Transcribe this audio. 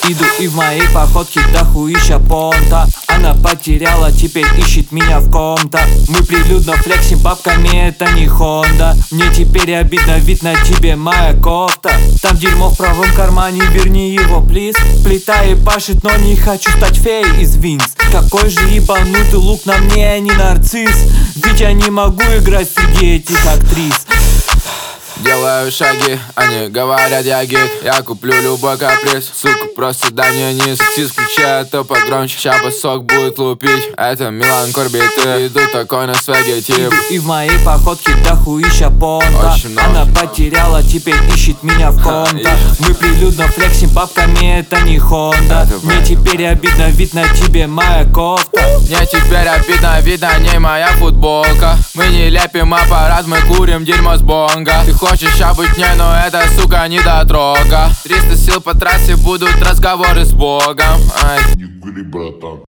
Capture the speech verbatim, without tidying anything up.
Иду и в моей походке дохуища понта. Она потеряла, теперь ищет меня в ком-то. Мы прилюдно флексим бабками, это не Хонда. Мне теперь обидно, вид на тебе моя кофта. Там дерьмо в правом кармане, верни его, плиз. Плита и пашет, но не хочу стать феей из Винкс. Какой же ебанутый лук на мне, а не нарцисс. Ведь я не могу играть среди этих актрис. Делаю шаги, они говорят я гик. Я куплю любой каприз, сука, просто дай мне низ. Сис включает, то погромче, ща басок будет лупить. Это Милан Корбиты, иду такой на свеге тип. И в моей походке дохуища понта. Она потеряла, теперь ищет меня в ком-то. Мы прилюдно флексим бабками, это не Хонда. Мне теперь обидно, вид на тебе моя кофта. Мне теперь обидно, вид на ней моя футболка. Мы не лепим аппарат, мы курим дерьмо с бонга. Ты хочешь ща быть мне, но это, сука, не дотрога. Триста сил по трассе, будут разговоры с Богом. Ай.